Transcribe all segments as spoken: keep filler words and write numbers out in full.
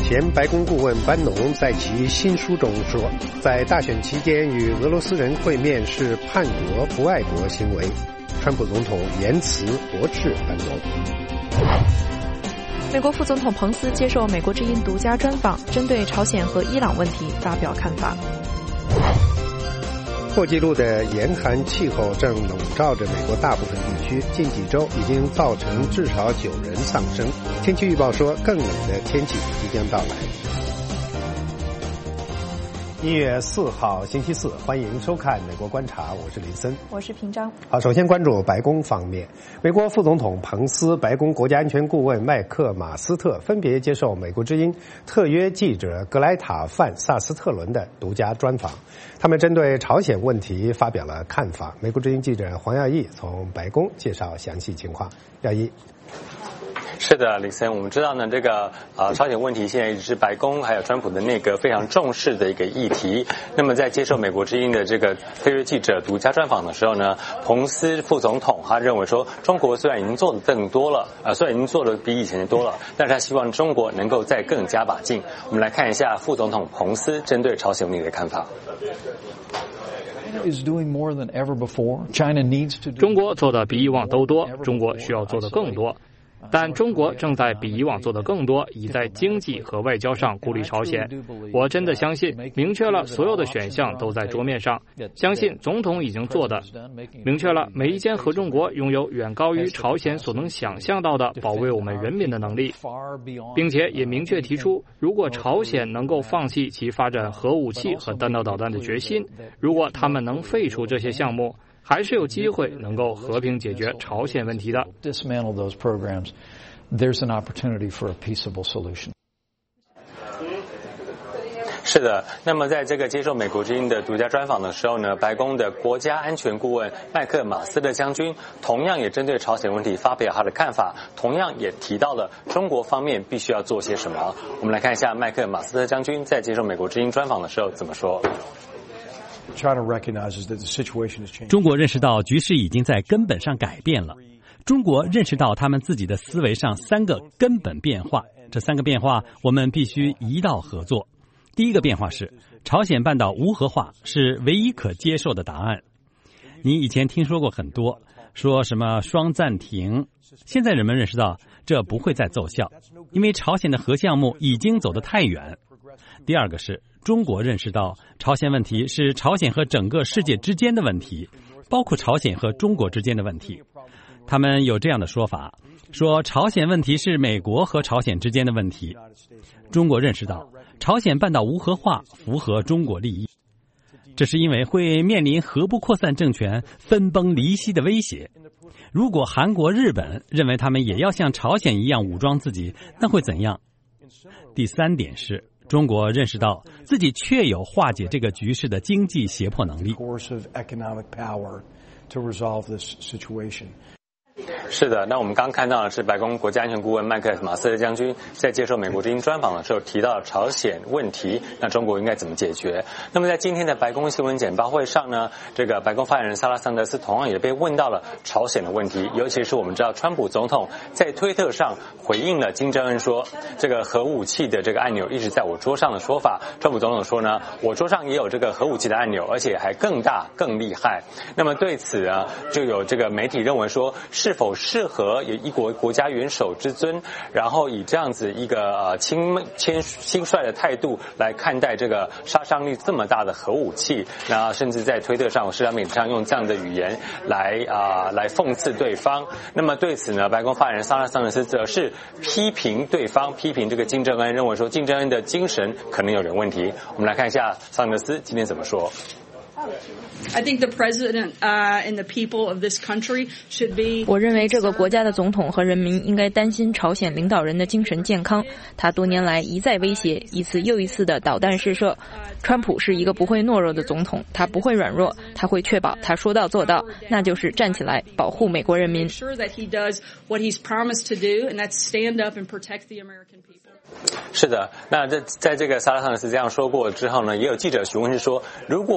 前白宫顾问班农在其新书中说，在大选期间与俄罗斯人会面是叛国不爱国行为。川普总统言辞驳斥班农。 美国副总统彭斯接受美国之音独家专访，针对朝鲜和伊朗问题发表看法。 破纪录的严寒气候正笼罩着美国大部分地区，近几周已经造成至少九人丧生。天气预报说，更冷的天气即将到来。一月四号星期四，欢迎收看美国观察，我是林森， 我是平章。 好，首先关注白宫方面，美国副总统彭斯、白宫国家安全顾问麦克马斯特分别接受美国之音特约记者格莱塔范萨斯特伦的独家专访，他们针对朝鲜问题发表了看法。美国之音记者黄耀义从白宫介绍详细情况。耀义。 是的，李森，我们知道呢，这个呃朝鲜问题现在一直是白宫还有川普的内阁非常重视的一个议题。那么在接受美国之音的这个特约记者独家专访的时候呢，彭斯副总统他认为说，中国虽然已经做的更多了，呃，虽然已经做的比以前多了，但是他希望中国能够再更加把劲。我们来看一下副总统彭斯针对朝鲜问题的看法。 中国做的比以往都多，中国需要做的更多。但中国正在比以往做的更多，以在经济和外交上孤立朝鲜。我真的相信，明确了所有的选项都在桌面上，相信总统已经做的，明确了每一间合众国拥有远高于朝鲜所能想象到的保卫我们人民的能力，并且也明确提出，如果朝鲜能够放弃其发展核武器和弹道导弹的决心，如果他们能废除这些项目，还是有机会能够和平解决朝鲜问题的。 是的，那么在这个接受美国之音的独家专访的时候呢，白宫的国家安全顾问麦克马斯特将军同样也针对朝鲜问题发表他的看法，同样也提到了中国方面必须要做些什么。我们来看一下麦克马斯特将军在接受美国之音专访的时候怎么说。 中国认识到局势已经在根本上改变了。中国认识到他们自己的思维上三个根本变化，这三个变化我们必须一道合作。第一个变化是，朝鲜半岛无核化是唯一可接受的答案。你以前听说过很多，说什么双暂停，现在人们认识到这不会再奏效，因为朝鲜的核项目已经走得太远。第二个是，中国认识到朝鲜问题是朝鲜和整个世界之间的问题，包括朝鲜和中国之间的问题。他们有这样的说法，说朝鲜问题是美国和朝鲜之间的问题。中国认识到朝鲜半岛无核化符合中国利益，这是因为会面临核不扩散政权分崩离析的威胁。如果韩国、日本认为他们也要像朝鲜一样武装自己，那会怎样？第三点是，中国认识到自己确有化解这个局势的经济胁迫能力。 是的，那我们刚看到的是白宫国家安全顾问麦克马斯特将军在接受美国之音专访的时候提到朝鲜问题，那中国应该怎么解决？那么在今天的白宫新闻简报会上呢，这个白宫发言人萨拉桑德斯同样也被问到了朝鲜的问题，尤其是我们知道川普总统在推特上回应了金正恩说，这个核武器的这个按钮一直在我桌上的说法。川普总统说呢，我桌上也有这个核武器的按钮，而且还更大更厉害。那么对此啊，就有这个媒体认为说，是否适合以一国国家元首之尊，然后以这样子一个呃轻轻轻率的态度来看待这个杀伤力这么大的核武器，那甚至在推特上、社交媒体上用这样的语言来啊、呃、来讽刺对方。那么对此呢，白宫发言人萨拉桑德斯则是批评对方，批评这个金正恩，认为说金正恩的精神可能有点问题。我们来看一下桑德斯今天怎么说。 I think the president uh, and the people of this country should be. 我认为这个国家的总统和人民应该担心朝鲜领导人的精神健康。他多年来一再威胁，一次又一次的导弹试射。川普是一个不会懦弱的总统，他不会软弱，他会确保他说到做到，那就是站起来保护美国人民。 Sure that he does what he's promised to do, and that's stand up and protect the American people. 是的，那在在这个萨拉桑德斯这样说过之后呢，也有记者询问是说，如果美国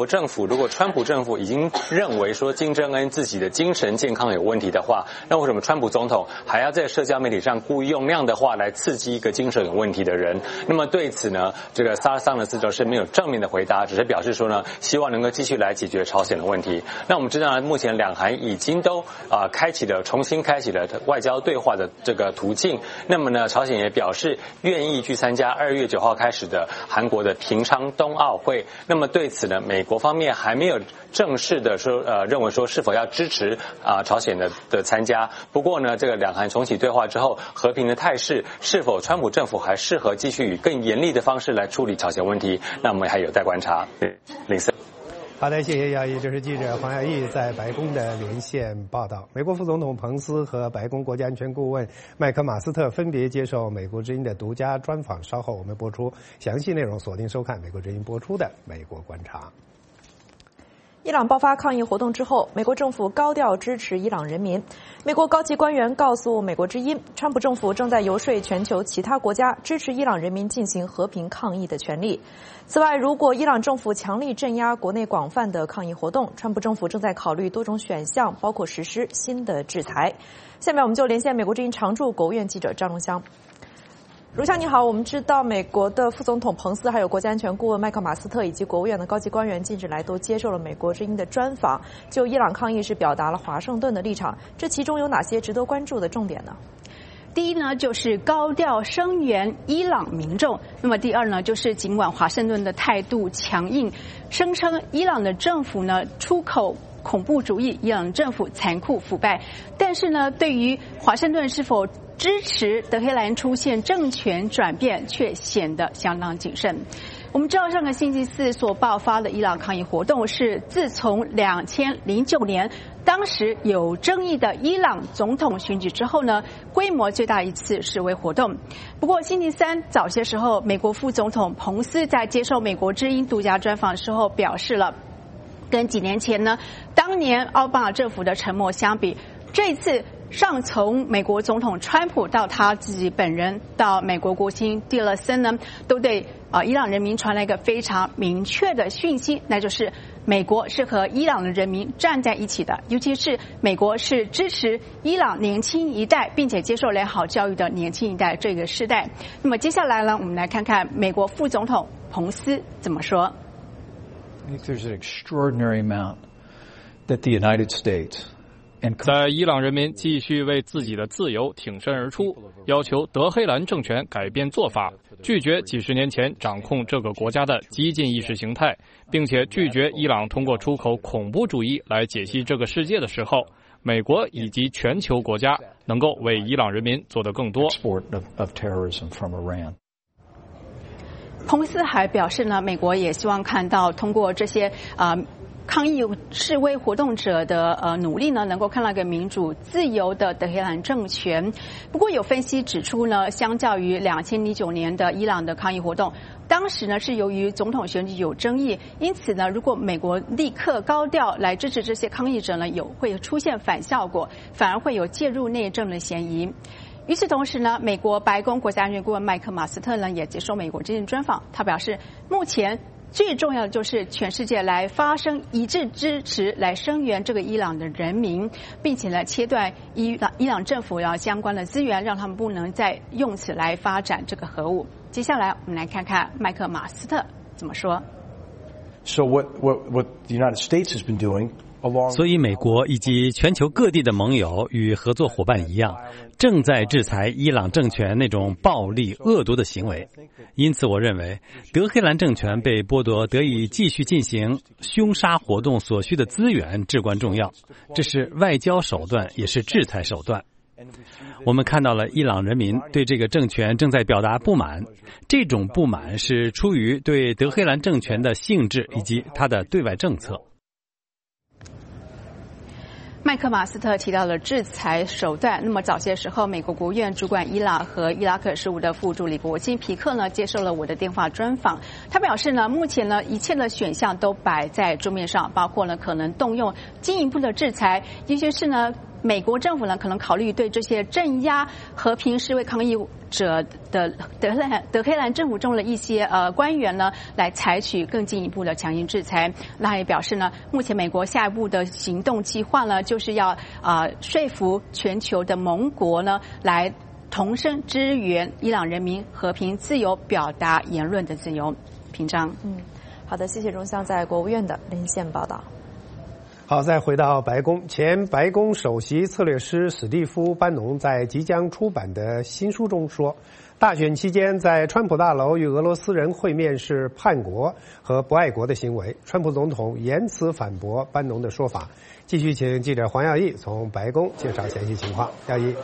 国政府，如果川普政府已经认为说金正恩自己的精神健康有问题的话，那为什么川普总统还要在社交媒体上故意用那样的话来刺激一个精神有问题的人？那么对此呢，这个萨桑德斯则是没有正面的回答，只是表示说呢，希望能够继续来解决朝鲜的问题。那我们知道呢，目前两韩已经都啊、呃、开启了重新开启了外交对话的这个途径。那么呢，朝鲜也表示愿意去参加二月九号开始的韩国的平昌冬奥会。那么对此呢，美国方面还没有正式的说呃认为说是否要支持啊、呃、朝鲜的的参加。不过呢，这个两韩重启对话之后，和平的态势是否川普政府还适合继续以更严厉的方式来处理朝鲜问题，那我们还有待观察。林森。 好的，谢谢姚毅。这是记者黄晓毅在白宫的连线报道。美国副总统彭斯和白宫国家安全顾问麦克马斯特分别接受美国之音的独家专访，稍后我们播出详细内容，锁定收看美国之音播出的美国观察。 伊朗爆发抗议活动之后，美国政府高调支持伊朗人民。美国高级官员告诉美国之音，川普政府正在游说全球其他国家支持伊朗人民进行和平抗议的权利。此外，如果伊朗政府强力镇压国内广泛的抗议活动，川普政府正在考虑多种选项，包括实施新的制裁。下面我们就连线美国之音常驻国务院记者张荣香。如香你好，我们知道美国的副总统彭斯还有国家安全顾问麦克马斯特以及国务院的高级官员近日来都接受了美国之音的专访，就伊朗抗议是表达了华盛顿的立场，这其中有哪些值得关注的重点呢？ 第一呢，就是高调声援伊朗民众；那么第二呢，就是尽管华盛顿的态度强硬，声称伊朗的政府呢出口恐怖主义，伊朗政府残酷腐败，但是呢，对于华盛顿是否支持德黑兰出现政权转变，却显得相当谨慎。我们知道，上个星期四所爆发的伊朗抗议活动是自从两千零九年当时有争议的伊朗总统选举之后呢，规模最大一次示威活动。不过星期三早些时候，美国副总统彭斯在接受美国之音独家专访的时候表示了，跟几年前呢，当年奥巴马政府的沉默相比，这一次上从美国总统川普到他自己本人，到美国国务卿蒂勒森呢，都对啊、呃、伊朗人民传来一个非常明确的讯息，那就是美国是和伊朗的人民站在一起的，尤其是美国是支持伊朗年轻一代，并且接受良好教育的年轻一代这个世代。那么接下来呢，我们来看看美国副总统彭斯怎么说。 I think there's an extraordinary amount that the United States 在伊朗人民继续为自己的自由挺身而出，要求德黑兰政权改变做法，拒绝几十年前掌控这个国家的激进意识形态，并且拒绝伊朗通过出口恐怖主义来解析这个世界的时候，美国以及全球国家能够为伊朗人民做得更多。 彭斯还表示呢，美国也希望看到通过这些啊。呃抗议示威活动者的呃努力呢，能够看到一个民主自由的德黑兰政权。不过有分析指出呢，相较于两千零九年的伊朗的抗议活动，当时呢是由于总统选举有争议，因此呢，如果美国立刻高调来支持这些抗议者呢，有会出现反效果，反而会有介入内政的嫌疑。与此同时呢，美国白宫国家安全顾问麦克马斯特呢也接受美国之音专访，他表示，目前最重要的就是全世界来发声一致支持，来声援这个伊朗的人民，并且呢切断伊朗伊朗政府要相关的资源，让他们不能再用此来发展这个核武。接下来我们来看看麦克马斯特怎么说。 So what what what the United States has been doing? 所以美国以及全球各地的盟友与合作伙伴一样，正在制裁伊朗政权那种暴力恶毒的行为。因此我认为德黑兰政权被剥夺得以继续进行凶杀活动所需的资源至关重要，这是外交手段，也是制裁手段。我们看到了伊朗人民对这个政权正在表达不满，这种不满是出于对德黑兰政权的性质以及它的对外政策。 麦克马斯特提到了制裁手段。那么早些时候，美国国务院主管伊朗和伊拉克事务的副助理国务卿皮克呢，接受了我的电话专访。他表示呢，目前呢，一切的选项都摆在桌面上，包括呢可能动用进一步的制裁，尤其是呢美国政府呢，可能考虑对这些镇压和平示威抗议者的德兰德黑兰政府中的一些呃官员呢，来采取更进一步的强硬制裁。那也表示呢，目前美国下一步的行动计划呢，就是要啊、呃、说服全球的盟国呢，来同声支援伊朗人民和平、自由表达言论的自由。平章， 嗯，好的，谢谢荣湘在国务院的连线报道。 好，再回到白宫，前白宫首席策略师史蒂夫·班农在即将出版的新书中说，大选期间在川普大楼与俄罗斯人会面是叛国和不爱国的行为。川普总统严词反驳班农的说法。继续请记者黄耀义从白宫介绍详细情况。耀义。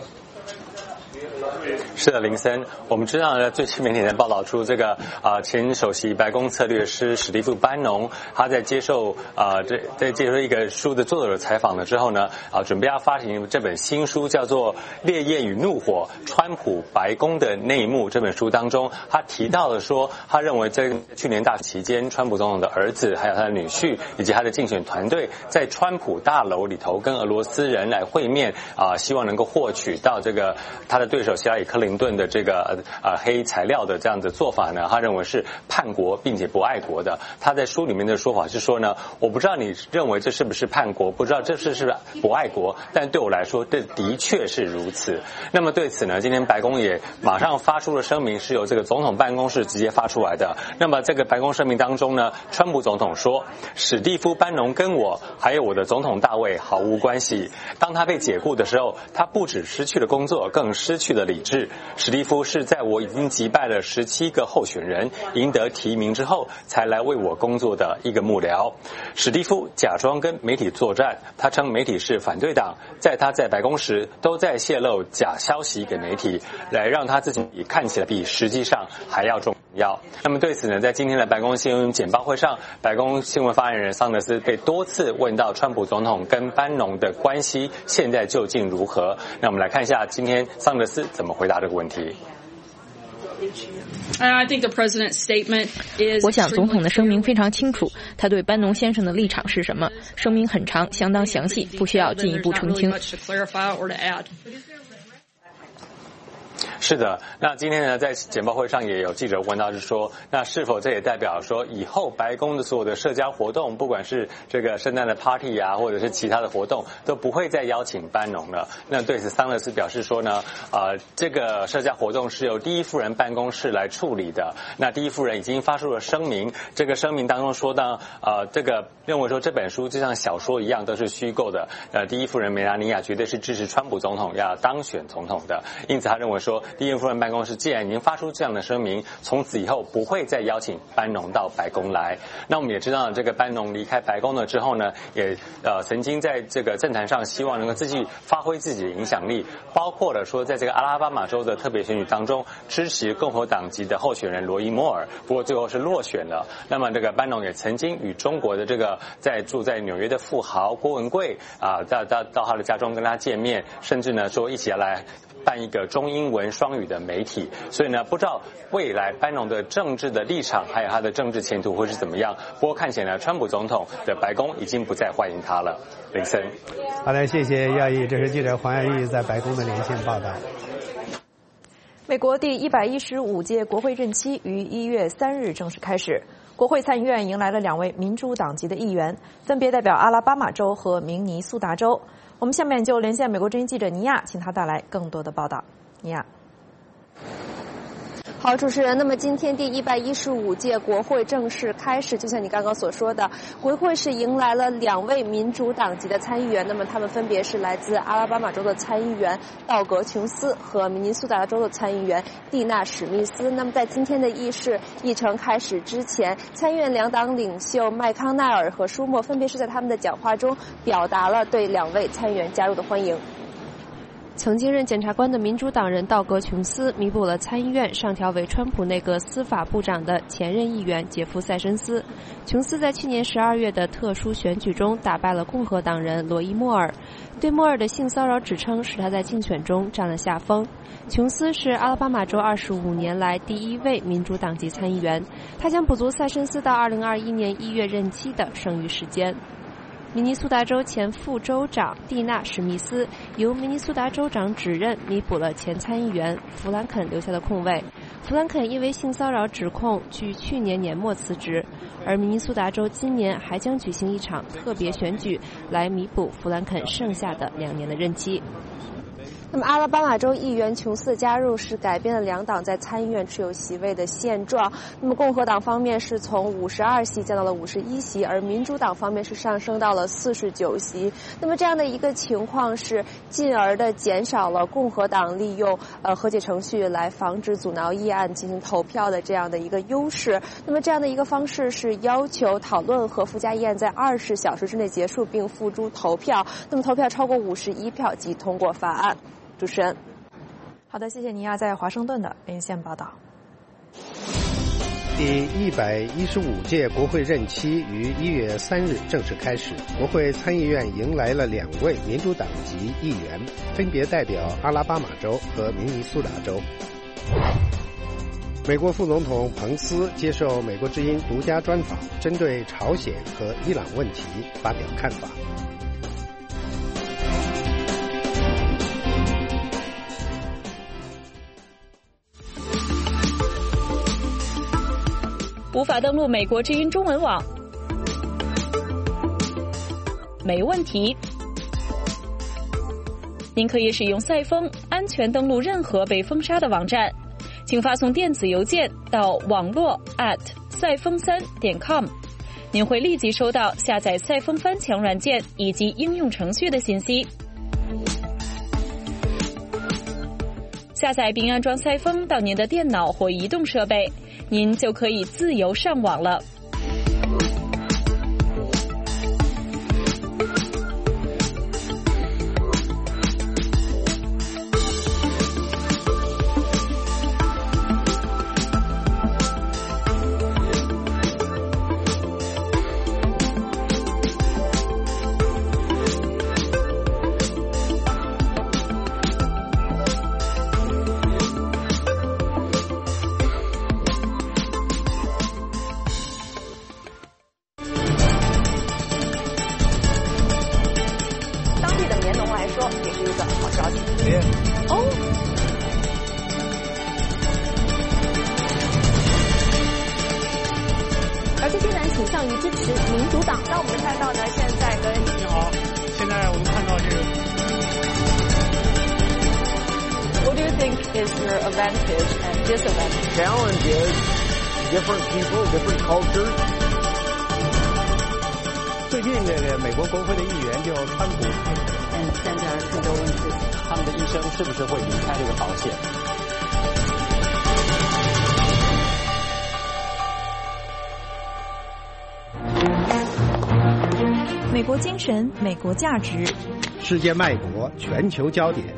是的，林森，我们知道呢，最新媒体在报道出这个啊、呃、前首席白宫策略师史蒂夫·班农，他在接受啊、呃、这在接受一个书的作者采访了之后呢，啊、呃、准备要发行这本新书，叫做《烈焰与怒火：川普白宫的内幕》。这本书当中，他提到了说，他认为在去年大选期间，川普总统的儿子、还有他的女婿以及他的竞选团队，在川普大楼里头跟俄罗斯人来会面啊、呃，希望能够获取到这个他的对手希拉里·克林顿的这个呃黑材料的这样的做法呢，他认为是叛国并且不爱国的。他在书里面的说法是说呢，我不知道你认为这是不是叛国，不知道这是是不爱国，但对我来说，这的确是如此。那么对此呢，今天白宫也马上发出了声明，是由这个总统办公室直接发出来的。那么这个白宫声明当中呢，川普总统说，史蒂夫·班农跟我还有我的总统大卫毫无关系。当他被解雇的时候，他不只失去了工作，更失去了理智。史蒂夫是在我已经击败了十七个候选人，赢得提名之后，才来为我工作的一个幕僚。史蒂夫假装跟媒体作战，他称媒体是反对党，在他在白宫时都在泄露假消息给媒体，来让他自己看起来比实际上还要重要。那么对此呢，在今天的白宫新闻简报会上，白宫新闻发言人桑德斯被多次问到川普总统跟班农的关系现在究竟如何。那我们来看一下今天桑德斯怎么回答这个问题。 我想总统的声明非常清楚，他对班农先生的立场是什么。声明很长，相当详细，不需要进一步澄清。 是的，那今天呢，在简报会上也有记者问到，是说，那是否这也代表说，以后白宫的所有的社交活动，不管是这个圣诞的 party 啊，或者是其他的活动，都不会再邀请班农了？那对此，桑德斯表示说呢，呃，这个社交活动是由第一夫人办公室来处理的。那第一夫人已经发出了声明，这个声明当中说到，呃，这个认为说这本书就像小说一样都是虚构的。呃，第一夫人梅拉尼亚绝对是支持川普总统要当选总统的，因此他认为说，第一夫人办公室既然已经发出这样的声明，从此以后不会再邀请班农到白宫来。那我们也知道，这个班农离开白宫了之后呢，也呃曾经在这个政坛上希望能够继续发挥自己的影响力，包括了说在这个阿拉巴马州的特别选举当中支持共和党籍的候选人罗伊莫尔，不过最后是落选了。那么这个班农也曾经与中国的这个在住在纽约的富豪郭文贵啊，到到到他的家中跟他见面，甚至呢说一起来办一个中英文双语的媒体。所以呢，不知道未来班农的政治的立场还有他的政治前途会是怎么样。不过看起来呢，川普总统的白宫已经不再欢迎他了。林森， 好的，谢谢耀义，这是记者黄耀义在白宫的连线报道。 美国第一百一十五届国会任期于一月三日正式开始。国会参议院迎来了两位民主党籍的议员，分别代表阿拉巴马州和明尼苏达州。我们下面就连线美国之音记者尼亚，请他带来更多的报道。尼亚。 好，主持人，那么今天第一百一十五届国会正式开始，就像你刚刚所说的，国会是迎来了两位民主党籍的参议员，那么他们分别是来自阿拉巴马州的参议员道格·琼斯和明尼苏达州的参议员蒂娜·史密斯。那么在今天的议事议程开始之前，参议院两党领袖麦康奈尔和舒默分别是在他们的讲话中表达了对两位参议员加入的欢迎。曾经任检察官的民主党人道格·琼斯弥补了参议院上调为川普内阁司法部长的前任议员杰夫·塞申斯。琼斯在去年十二月的特殊选举中打败了共和党人罗伊·莫尔，对莫尔的性骚扰指称使他在竞选中占了下风。琼斯是阿拉巴马州二十五年来第一位民主党籍参议员，他将补足塞申斯到二零二一年一月任期的剩余时间。 明尼苏达州前副州长蒂娜·史密斯由明尼苏达州长指认，弥补了前参议员弗兰肯留下的空位。弗兰肯因为性骚扰指控，据去年年末辞职，而明尼苏达州今年还将举行一场特别选举，来弥补弗兰肯剩下的两年的任期。那么，阿拉巴马州议员琼斯的加入是改变了两党在参议院持有席位的现状。那么，共和党方面是从五十二席降到了五十一席，而民主党方面是上升到了四十九席。那么，这样的一个情况是进而的减少了共和党利用呃和解程序来防止阻挠议案进行投票的这样的一个优势。那么，这样的一个方式是要求讨论和附加议案在二十小时之内结束，并付诸投票。那么，投票超过五十一票即通过法案。主持人， 好的，谢谢尼亚在华盛顿的连线报道。 第一百一十五届国会任期于一月三日正式开始，国会参议院迎来了两位民主党籍议员，分别代表阿拉巴马州和明尼苏达州。美国副总统彭斯接受美国之音独家专访，针对朝鲜和伊朗问题发表看法。 无法登录美国之音中文网？没问题，您可以使用赛风安全登录任何被封杀的网站，请发送电子邮件到网络 at 赛风三点 com， 您会立即收到下载赛风翻墙软件以及应用程序的信息。下载并安装赛风到您的电脑或移动设备，您就可以自由上网了。 最近这个美国国会的议员就川普， 嗯，现在更多问题，他们的医生是不是会离开这个保险？ 美国精神，美国价值， 世界脉搏，全球焦点。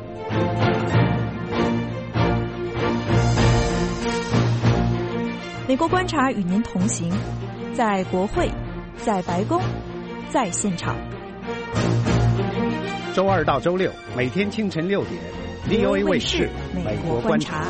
美国观察与您同行，在国会，在白宫，在现场。 周二到周六，每天清晨六点 ，V O A 卫视《美国观察》。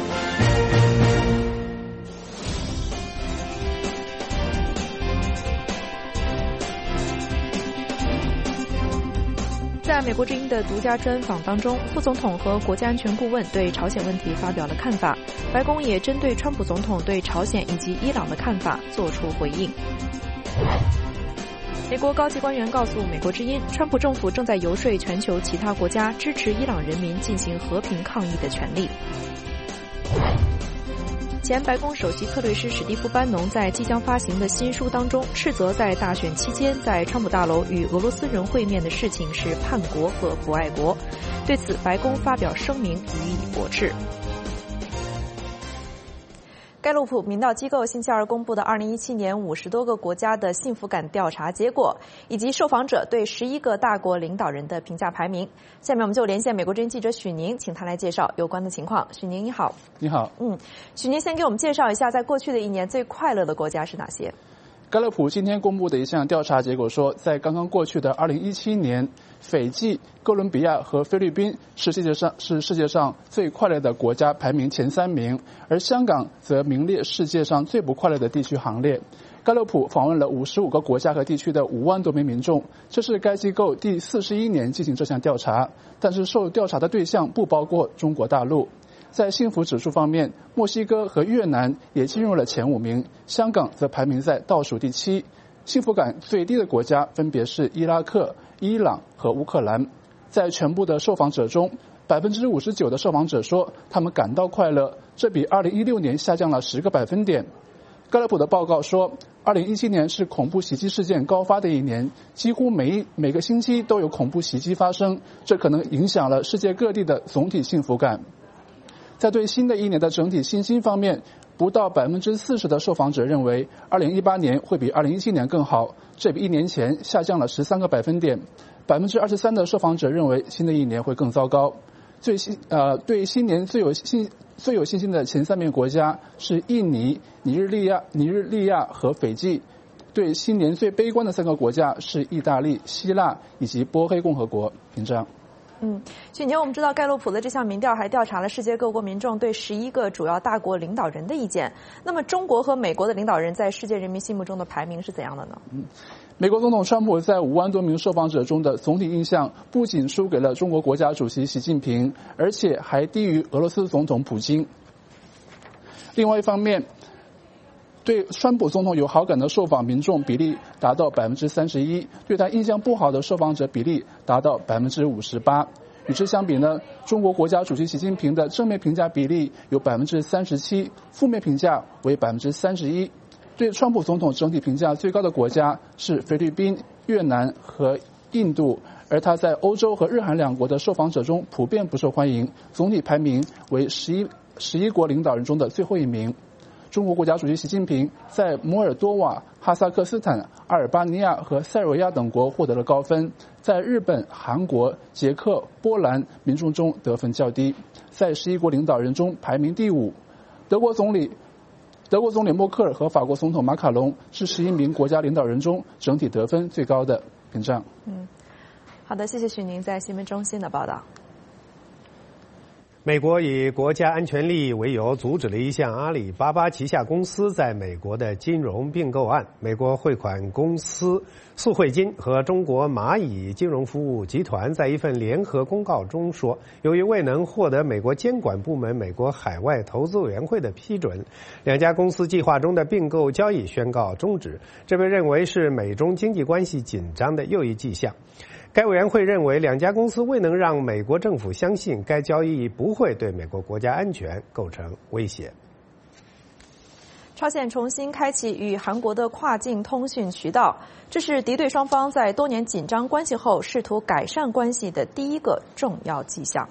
在美国之音的独家专访当中，副总统和国家安全顾问对朝鲜问题发表了看法，白宫也针对川普总统对朝鲜以及伊朗的看法做出回应。美国高级官员告诉美国之音，川普政府正在游说全球其他国家支持伊朗人民进行和平抗议的权利。前白宫首席策略师史蒂夫·班农在即将发行的新书当中，斥责在大选期间在川普大楼与俄罗斯人会面的事情是叛国和不爱国。对此，白宫发表声明予以驳斥。盖洛普民调机构星期二公布的二零一七年五十多个国家的幸福感调查结果，以及受访者对十一个大国领导人的评价排名。下面我们就连线美国之音记者许宁，请他来介绍有关的情况。许宁你好。 你好。 嗯，许宁先给我们介绍一下，在过去的一年最快乐的国家是哪些？ 盖勒普今天公布的一项调查结果说，在刚刚过去的二零一七年，斐济、哥伦比亚和菲律宾是世界上是世界上最快乐的国家，排名前三名，而香港则名列世界上最不快乐的地区行列。 盖洛普访问了五十五个国家和地区的五万多名民众，这是该机构第四十一年进行这项调查，但是受调查的对象不包括中国大陆。在幸福指数方面，墨西哥和越南也进入了前五名，香港则排名在倒数第七。幸福感最低的国家分别是伊拉克、伊朗和乌克兰。在全部的受访者中，百分之五十九的受访者说他们感到快乐，这比二零一六年下降了十个百分点。盖洛普的报告说，二零一七年是恐怖袭击事件高发的一年，几乎每一每个星期都有恐怖袭击发生，这可能影响了世界各地的总体幸福感。在对新的一年的整体信心方面，不到百分之四十的受访者认为二零一八年会比二零一七年更好，这比一年前下降了十三个百分点。百分之二十三的受访者认为新的一年会更糟糕。最新呃对新年最有信最有信心的前三名国家是印尼、尼日利亚、尼日利亚和斐济。对新年最悲观的三个国家是意大利、希腊以及波黑共和国。屏障。 嗯，去年我们知道盖洛普的这项民调还调查了世界各国民众对十一个主要大国领导人的意见。那么中国和美国的领导人在世界人民心目中的排名是怎样的呢？ 嗯，美国总统川普在五万多名受访者中的总体印象不仅输给了中国国家主席习近平，而且还低于俄罗斯总统普京。另外一方面，对川普总统有好感的受访民众比例达到百分之三十一，对他印象不好的受访者比例达到百分之五十八。与之相比呢，中国国家主席习近平的正面评价比例有百分之三十七，负面评价为百分之三十一。对川普总统整体评价最高的国家是菲律宾、越南和印度，而他在欧洲和日韩两国的受访者中普遍不受欢迎，总体排名为十一十一国领导人中的最后一名。中国国家主席习近平在摩尔多瓦、哈萨克斯坦、阿尔巴尼亚和塞尔维亚等国获得了高分，在日本、韩国、捷克、波兰民众中得分较低，在十一国领导人中排名第五。德国总理德国总理默克尔和法国总统马卡龙是十一名国家领导人中整体得分最高的。屏障。 嗯，好的，谢谢许宁在新闻中心的报道。 美国以国家安全利益为由，阻止了一项阿里巴巴旗下公司在美国的金融并购案。美国汇款公司速汇金和中国蚂蚁金融服务集团在一份联合公告中说，由于未能获得美国监管部门美国海外投资委员会的批准，两家公司计划中的并购交易宣告终止。这被认为是美中经济关系紧张的又一迹象。该委员会认为，两家公司未能让美国政府相信该交易不会对美国国家安全构成威胁。 朝鲜重新开启与韩国的跨境通讯渠道，这是敌对双方在多年紧张关系后试图改善关系的第一个重要迹象。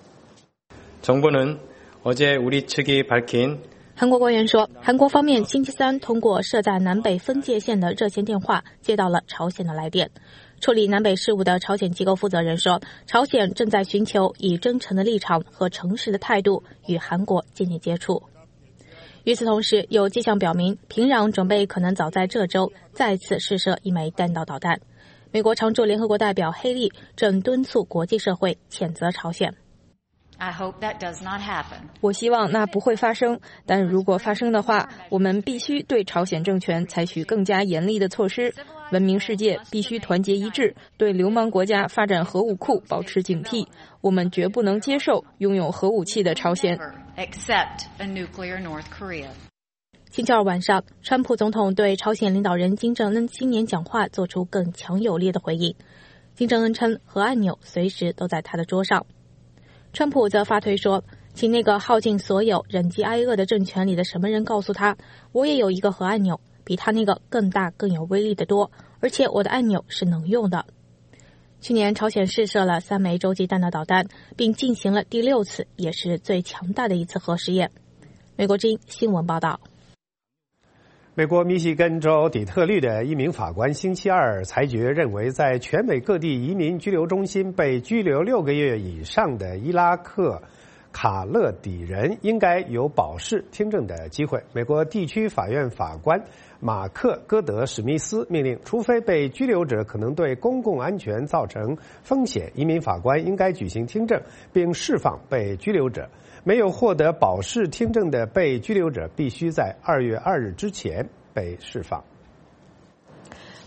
韩国官员说，韩国方面星期三通过设在南北分界线的热线电话接到了朝鲜的来电。处理南北事务的朝鲜机构负责人说，朝鲜正在寻求以真诚的立场和诚实的态度与韩国建立接触。与此同时，有迹象表明，平壤准备可能早在这周再次试射一枚弹道导弹。美国常驻联合国代表黑利正敦促国际社会谴责朝鲜。 I hope that does not happen. 我希望那不会发生，但如果发生的话，我们必须对朝鲜政权采取更加严厉的措施。文明世界必须团结一致，对流氓国家发展核武库保持警惕。我们绝不能接受拥有核武器的朝鲜。 Except a nuclear North Korea. 星期二晚上，川普总统对朝鲜领导人金正恩新年讲话做出更强有力的回应。金正恩称，核按钮随时都在他的桌上。川普则发推说，请那个耗尽所有忍饥挨饿的政权里的什么人告诉他，我也有一个核按钮，比他那个更大更有威力的多，而且我的按钮是能用的。去年朝鲜试射了三枚洲际弹道导弹，并进行了第六次也是最强大的一次核试验。美国之音新闻报道。 美国密西根州底特律的一名法官星期二裁决认为，在全美各地移民拘留中心被拘留六个月以上的伊拉克卡勒底人应该有保释听证的机会。美国地区法院法官马克·戈德史密斯命令，除非被拘留者可能对公共安全造成风险，移民法官应该举行听证并释放被拘留者。没有获得保释听证的被拘留者必须在二月二日之前被释放。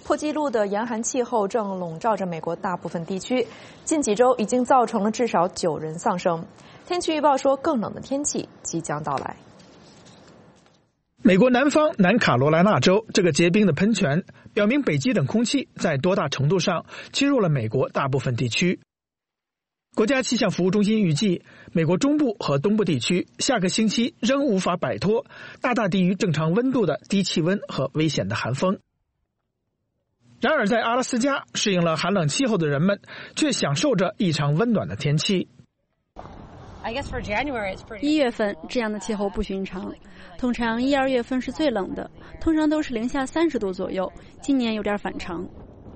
破纪录的严寒气候正笼罩着美国大部分地区，近几周已经造成了至少九人丧生。天气预报说，更冷的天气即将到来。 美国南方南卡罗来纳州这个结冰的喷泉，表明北极冷空气在多大程度上侵入了美国大部分地区。国家气象服务中心预计，美国中部和东部地区下个星期仍无法摆脱大大低于正常温度的低气温和危险的寒风。然而，在阿拉斯加适应了寒冷气候的人们，却享受着异常温暖的天气。 一月份这样的气候不寻常，通常一二月份是最冷的，通常都是零下三十度左右。今年有点反常。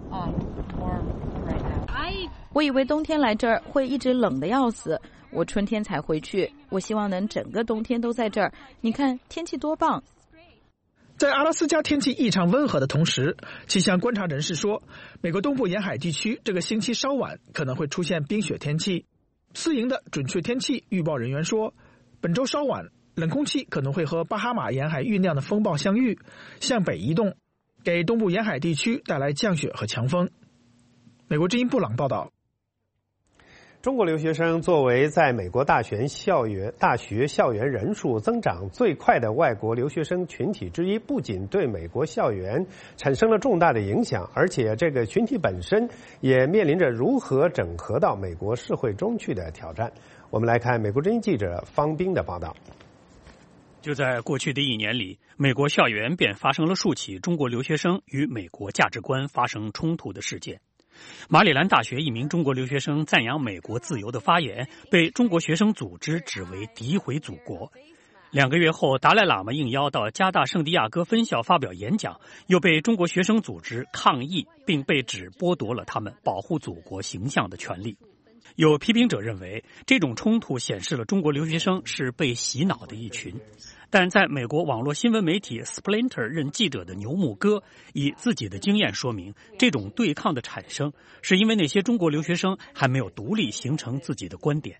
我以为冬天来这儿会一直冷得要死，我春天才回去。我希望能整个冬天都在这儿。你看天气多棒！ 在阿拉斯加天气异常温和的同时，气象观察人士说，美国东部沿海地区这个星期稍晚可能会出现冰雪天气。私营的准确天气预报人员说，本周稍晚，冷空气可能会和巴哈马沿海酝酿的风暴相遇，向北移动，给东部沿海地区带来降雪和强风。美国之音布朗报道。 中国留学生作为在美国大学校园大学校园人数增长最快的外国留学生群体之一，不仅对美国校园产生了重大的影响，而且这个群体本身也面临着如何整合到美国社会中去的挑战。我们来看美国之音记者方斌的报道。 就在过去的一年里，美国校园便发生了数起中国留学生与美国价值观发生冲突的事件。马里兰大学一名中国留学生赞扬美国自由的发言被中国学生组织指为诋毁祖国。两个月后，达赖喇嘛应邀到加大圣地亚哥分校发表演讲，又被中国学生组织抗议，并被指剥夺了他们保护祖国形象的权利。有批评者认为，这种冲突显示了中国留学生是被洗脑的一群。但在美国网络新闻媒体 Splinter 任记者的牛牧哥以自己的经验说明，这种对抗的产生是因为那些中国留学生还没有独立形成自己的观点。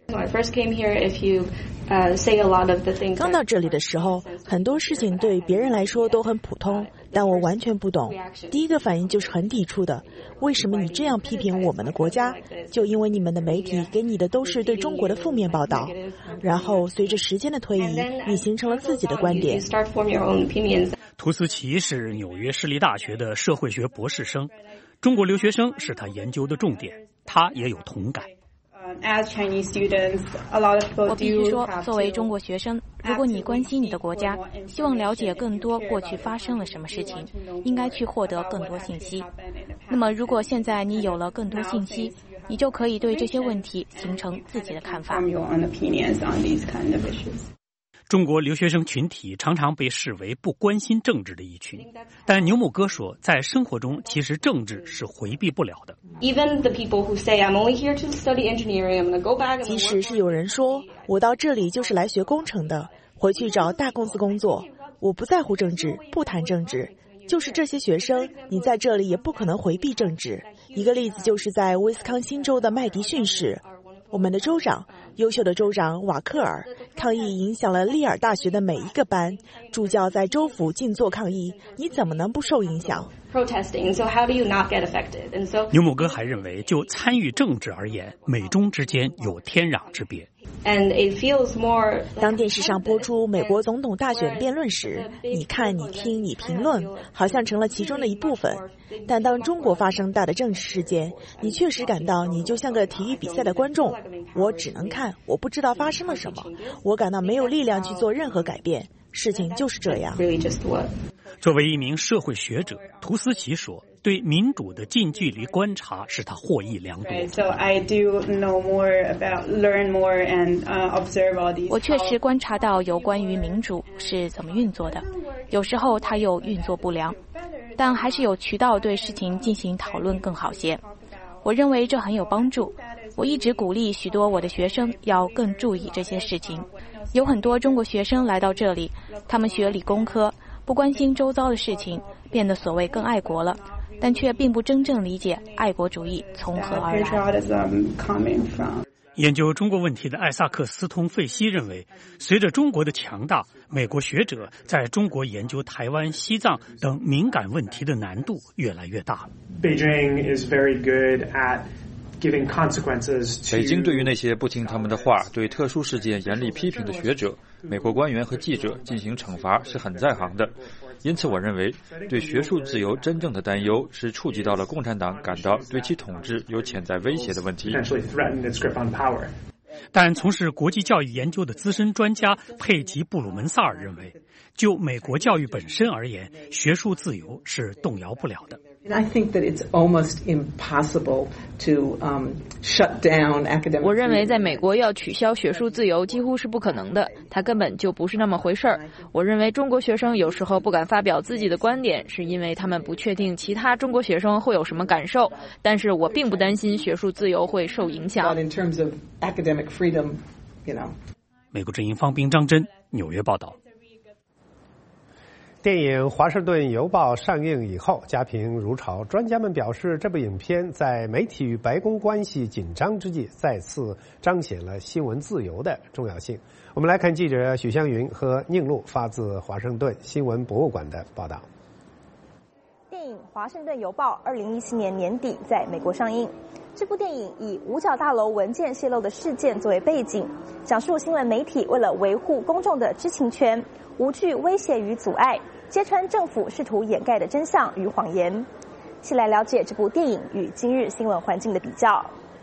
刚到这里的时候，很多事情对别人来说都很普通，但我完全不懂。第一个反应就是很抵触的，为什么你这样批评我们的国家？就因为你们的媒体给你的都是对中国的负面报道。然后随着时间的推移，你形成了自己的观点。 图斯奇是纽约市立大学的社会学博士生，中国留学生是他研究的重点，他也有同感。 我必须说，作为中国学生，如果你关心你的国家，希望了解更多过去发生了什么事情，应该去获得更多信息。那么如果现在你有了更多信息，你就可以对这些问题形成自己的看法。 中国留学生群体常常被视为不关心政治的一群，但牛牧哥说，在生活中其实政治是回避不了的。 即使是有人说我到这里就是来学工程的，回去找大公司工作，我不在乎政治，不谈政治。就是这些学生，你在这里也不可能回避政治。一个例子就是在威斯康辛州的麦迪逊市，我们的州长，优秀的州长瓦克尔，抗议影响了利尔大学的每一个班，助教在州府静坐抗议，你怎么能不受影响？ 牛牧哥还认为，就参与政治而言，美中之间有天壤之别。 当电视上播出美国总统大选辩论时，你看、你听、你评论，好像成了其中的一部分。但当中国发生大的政治事件，你确实感到你就像个体育比赛的观众。我只能看，我不知道发生了什么，我感到没有力量去做任何改变。事情就是这样。 作为一名社会学者，图斯奇说，对民主的近距离观察使他获益良多。 我确实观察到有关于民主是怎么运作的，有时候它又运作不良，但还是有渠道对事情进行讨论更好些。我认为这很有帮助。我一直鼓励许多我的学生要更注意这些事情。有很多中国学生来到这里，他们学理工科，不关心周遭的事情，变得所谓更爱国了，但却并不真正理解爱国主义从何而来。 研究中国问题的艾萨克斯通费希认为，随着中国的强大，美国学者在中国研究台湾、西藏等敏感问题的难度越来越大。 Beijing is very good at giving consequences to... 北京对于那些不听他们的话、对特殊事件严厉批评的学者、美国官员和记者进行惩罚是很在行的。因此我认为，对学术自由真正的担忧是触及到了共产党感到对其统治有潜在威胁的问题。 但从事国际教育研究的资深专家佩吉布鲁门萨尔认为，就美国教育本身而言，学术自由是动摇不了的。 I think that it's almost impossible to um, shut down academic. 我认为在美国要取消学术自由几乎是不可能的，它根本就不是那么回事儿。我认为中国学生有时候不敢发表自己的观点，是因为他们不确定其他中国学生会有什么感受。但是我并不担心学术自由会受影响。 But in terms of academic freedom, you know. 美国之音方斌、张真，纽约报道。 电影《华盛顿邮报》上映以后，家评如潮。专家们表示，这部影片在媒体与白宫关系紧张之际，再次彰显了新闻自由的重要性。我们来看记者许湘云和宁路发自华盛顿新闻博物馆的报道。 电影《华盛顿邮报》二零一七年年底在美国上映。这部电影以五角大楼文件泄露的事件作为背景，讲述新闻媒体为了维护公众的知情权，无惧威胁与阻碍，揭穿政府试图掩盖的真相与谎言。一起来了解这部电影与今日新闻环境的比较。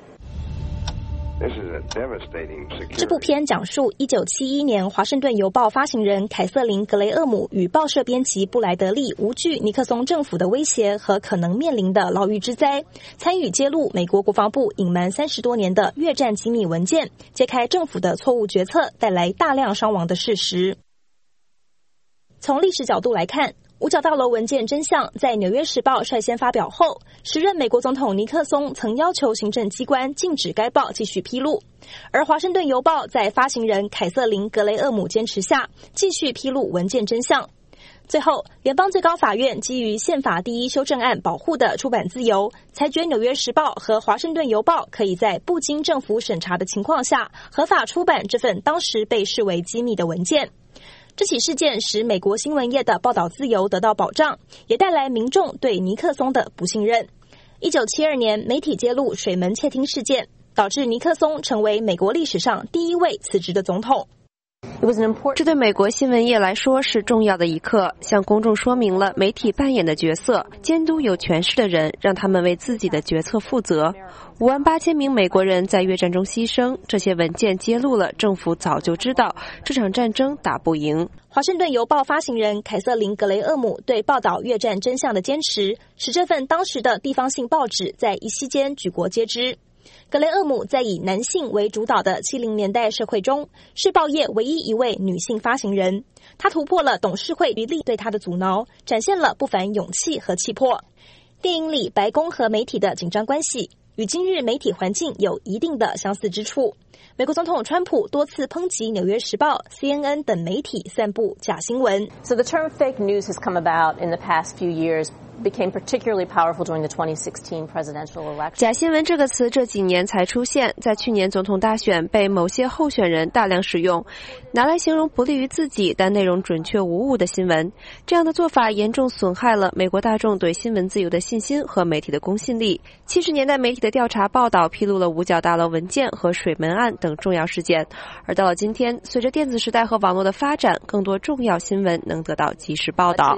这部片讲述一九七一年华盛顿邮报发行人凯瑟琳·格雷厄姆与报社编辑布莱德利无惧尼克松政府的威胁和可能面临的牢狱之灾，参与揭露美国国防部隐瞒三十多年的越战机密文件，揭开政府的错误决策带来大量伤亡的事实。从历史角度来看，五角大楼文件真相在《纽约时报》率先发表后，时任美国总统尼克松曾要求行政机关禁止该报继续披露，而《华盛顿邮报》在发行人凯瑟琳·格雷厄姆坚持下，继续披露文件真相。最后，联邦最高法院基于宪法第一修正案保护的出版自由，裁决《纽约时报》和《华盛顿邮报》可以在不经政府审查的情况下，合法出版这份当时被视为机密的文件。这起事件使美国新闻业的报道自由得到保障，也带来民众对尼克松的不信任。一九七二年，媒体揭露水门窃听事件，导致尼克松成为美国历史上第一位辞职的总统。 这对美国新闻业来说是重要的一刻，向公众说明了媒体扮演的角色，监督有权势的人，让他们为自己的决策负责。五万八千名美国人在越战中牺牲，这些文件揭露了政府早就知道这场战争打不赢。 华盛顿邮报发行人凯瑟琳·格雷厄姆对报道越战真相的坚持，使这份当时的地方性报纸在一夕间举国皆知。格雷厄姆在以男性为主导的七零年代社会中，是报业唯一一位女性发行人。她突破了董事会余力对她的阻挠，展现了不凡勇气和气魄。电影里白宫和媒体的紧张关系，与今日媒体环境有一定的相似之处。美国总统川普多次抨击《纽约时报》、C N N 等媒体散布假新闻。 So the term fake news has come about in the past few years, became particularly powerful during the twenty sixteen presidential election. 假新闻这个词这几年才出现，在去年总统大选被某些候选人大量使用，拿来形容不利于自己但内容准确无误的新闻。这样的做法严重损害了美国大众对新闻自由的信心和媒体的公信力。七十年代媒体的调查报道披露了五角大楼文件和水门案等重要事件，而到了今天，随着电子时代和网络的发展，更多重要新闻能得到及时报道。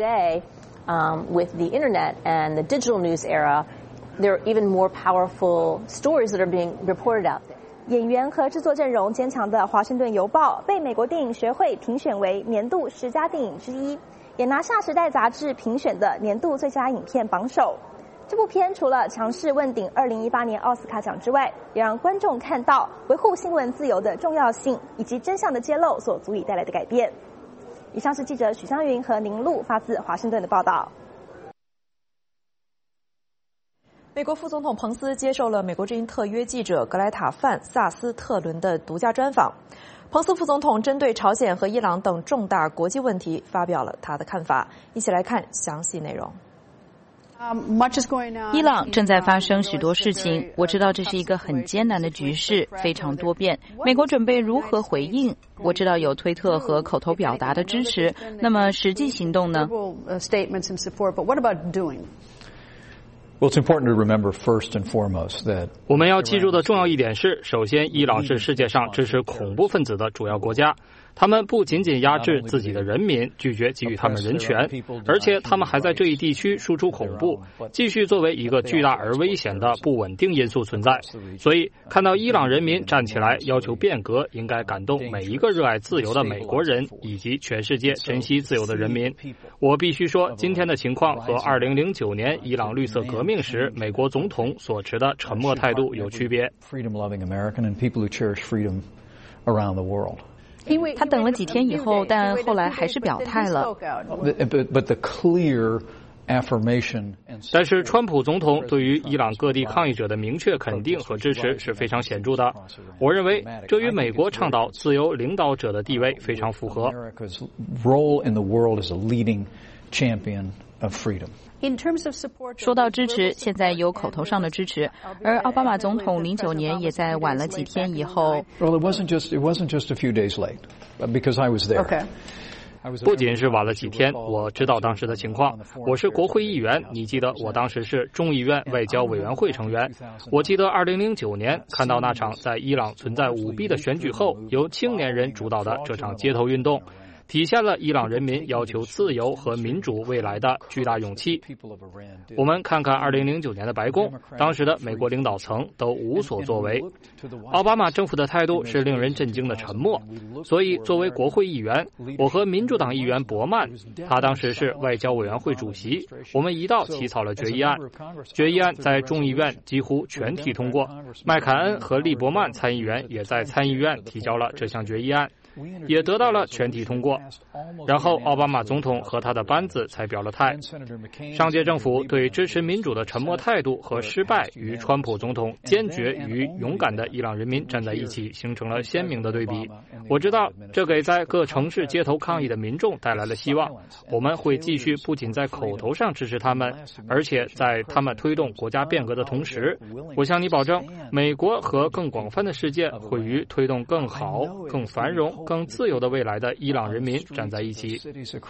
Um, with the internet and the digital news era, there are even more powerful stories that are being reported out there. 演员和制作阵容坚强的《华盛顿邮报》被美国电影学会评选为年度十佳电影之一，也拿下《时代》杂志评选的年度最佳影片榜首。这部片除了强势问鼎二零一八年奥斯卡奖之外，也让观众看到维护新闻自由的重要性，以及真相的揭露所足以带来的改变。以上是记者许湘云和宁路发自华盛顿的报道。 美国副总统彭斯接受了美国之音特约记者格莱塔·范萨斯特伦的独家专访。彭斯副总统针对朝鲜和伊朗等重大国际问题发表了他的看法，一起来看详细内容。 伊朗正在发生许多事情，我知道这是一个很艰难的局势，非常多变。美国准备如何回应？我知道有推特和口头表达的支持，那么实际行动呢？ Well, it's important to remember first and foremost that 我们要记住的重要一点是，首先，伊朗是世界上支持恐怖分子的主要国家。他们不仅仅压制自己的人民，拒绝给予他们人权，而且他们还在这一地区输出恐怖，继续作为一个巨大而危险的不稳定因素存在。所以，看到伊朗人民站起来要求变革，应该感动每一个热爱自由的美国人以及全世界珍惜自由的人民。我必须说，今天的情况和二零零九年伊朗绿色革命时美国总统所持的沉默态度有区别。 他等了几天以后，但后来还是表态了。 但是，川普总统对于伊朗各地抗议者的明确肯定和支持是非常显著的。我认为，这与美国倡导自由领导者的地位非常符合。 说到支持，现在有口头上的支持，而奥巴马总统零九年也在晚了几天以后。 Well, it wasn't just it wasn't just a few days late, because I was there. Okay. 不仅是晚了几天，我知道当时的情况。我是国会议员，你记得我当时是众议院外交委员会成员。我记得二零零九年看到那场在伊朗存在舞弊的选举后，由青年人主导的这场街头运动。体现了伊朗人民要求自由和民主未来的巨大勇气。我们看看二零零九年的白宫，当时的美国领导层都无所作为。奥巴马政府的态度是令人震惊的沉默。所以，作为国会议员，我和民主党议员伯曼，他当时是外交委员会主席，我们一道起草了决议案。决议案在众议院几乎全体通过，麦凯恩和利伯曼参议员也在参议院提交了这项决议案。也得到了全体通过，然后奥巴马总统和他的班子才表了态。上届政府对支持民主的沉默态度和失败与川普总统坚决与勇敢的伊朗人民站在一起形成了鲜明的对比。我知道这给在各城市街头抗议的民众带来了希望。我们会继续不仅在口头上支持他们，而且在他们推动国家变革的同时，我向你保证，美国和更广泛的世界会与推动更好、更繁荣、更自由的未来的伊朗人民站在一起。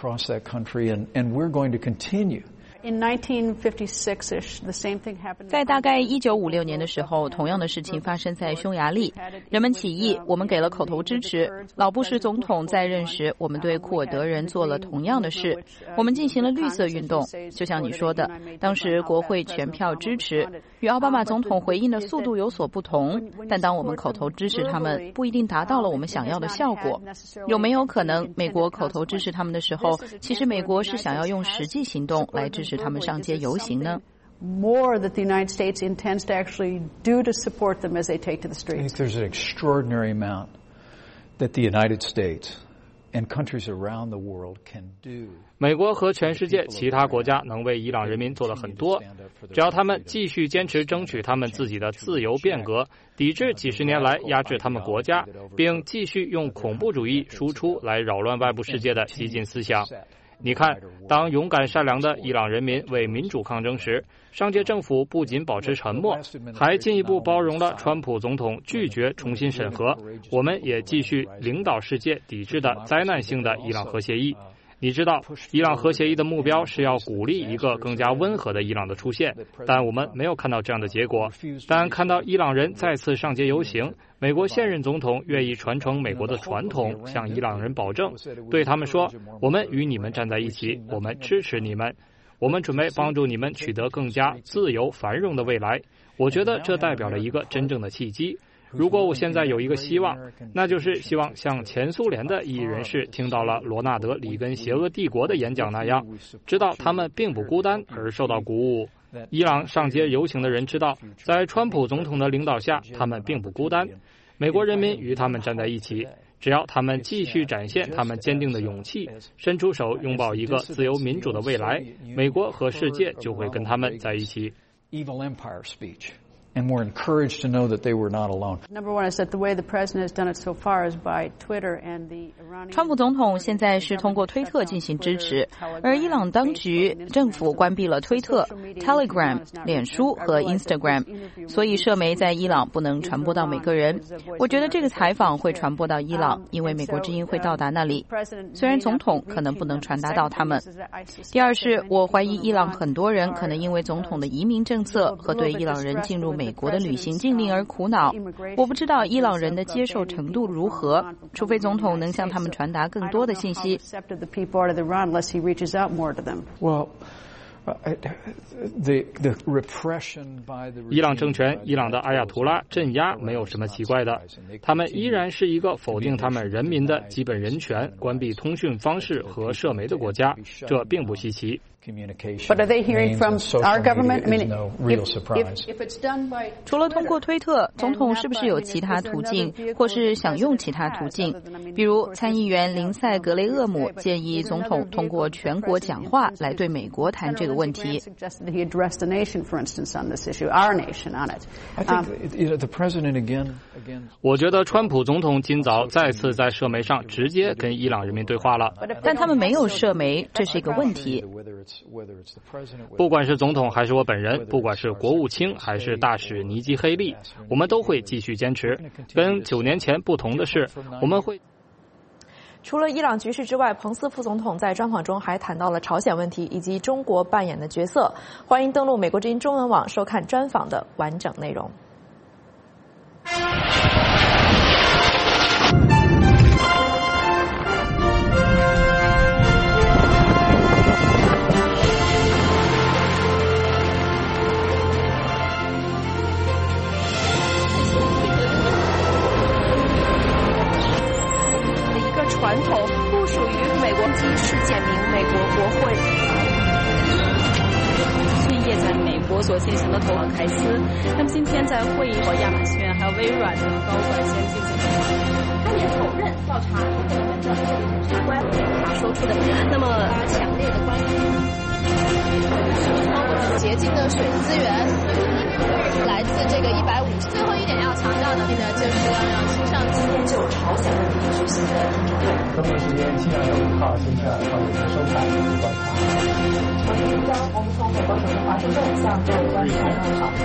在大概一九五六年的时候，同样的事情发生在匈牙利，人们起义，我们给了口头支持。老布什总统在任时，我们对库尔德人做了同样的事，我们进行了绿色运动，就像你说的，当时国会全票支持，与奥巴马总统回应的速度有所不同，但当我们口头支持他们，不一定达到了我们想要的效果。有没有可能，美国口头支持他们的时候，其实美国是想要用实际行动来支持他们上街游行呢 ？More that the United States intends to actually do to support them as they take to the streets. I think there's an extraordinary amount that the United States and countries around the world can do. 美国和全世界其他国家能为伊朗人民做的很多，只要他们继续坚持争取他们自己的自由变革，抵制几十年来压制他们国家，并继续用恐怖主义输出来扰乱外部世界的激进思想。你看，当勇敢善良的伊朗人民为民主抗争时，上届政府不仅保持沉默，还进一步包容了川普总统拒绝重新审核。我们也继续领导世界抵制的灾难性的伊朗核协议。你知道，伊朗核协议的目标是要鼓励一个更加温和的伊朗的出现，但我们没有看到这样的结果。但看到伊朗人再次上街游行，美国现任总统愿意传承美国的传统，向伊朗人保证，对他们说，我们与你们站在一起，我们支持你们，我们准备帮助你们取得更加自由繁荣的未来。我觉得这代表了一个真正的契机。如果我现在有一个希望，那就是希望像前苏联的异议人士听到了罗纳德·里根邪恶帝国的演讲那样，知道他们并不孤单而受到鼓舞。伊朗上街游行的人知道，在川普总统的领导下，他们并不孤单，美国人民与他们站在一起。只要他们继续展现他们坚定的勇气，伸出手拥抱一个自由民主的未来，美国和世界就会跟他们在一起。 Evil empire speech and were encouraged to know that they were not alone. Number one is that the way the president has done it so far is by Twitter and the Iranian. 川普总统现在是通过推特进行支持，而伊朗当局政府关闭了推特、Telegram、脸书和 Instagram， 所以社媒在伊朗不能传播到每个人。我觉得这个采访会传播到伊朗，因为美国之音会到达那里，虽然总统可能不能传达到他们。第二是，我怀疑伊朗很多人可能因为总统的移民政策和对伊朗人进入美国的旅行禁令而苦恼。我不知道伊朗人的接受程度如何，除非总统能向他们传达更多的信息。 Well, The, the repression by the 伊朗政权、伊朗的阿亚图拉镇压没有什么奇怪的，他们依然是一个否定他们人民的基本人权、关闭通讯方式和社媒的国家，这并不稀奇。 But are they hearing from our government? I mean, if, if, if it's done by 除了通过推特，总统是不是有其他途径，或是想用其他途径？比如参议员林赛·格雷厄姆建议总统通过全国讲话来对美国谈这个问题。 我觉得川普总统今早再次在社媒上直接跟伊朗人民对话了， 但他们没有社媒，这是一个问题。 不管是总统还是我本人，不管是国务卿还是大使尼基·黑利，我们都会继续坚持。跟九年前不同的是，我们会。 除了伊朗局势之外，彭斯副总统在专访中还谈到了朝鲜问题以及中国扮演的角色。欢迎登录美国之音中文网收看专访的完整内容。 传统不属于美国籍世界名美国国会。深夜在美国所进行的投票，凯斯，那么今天在会议和亚马逊还有微软的高管先进行谈话，他也否认调查部门的检察官他说出的那么强烈的关于洁净的水资源来自这个一百五十。最后一点要强调的呢，就是要让新上今天就朝鲜问题举行的中常会。 中国时间七月二十五号星期二上午收看观察。我是张，我们从美国首都华盛顿向各位观众问好。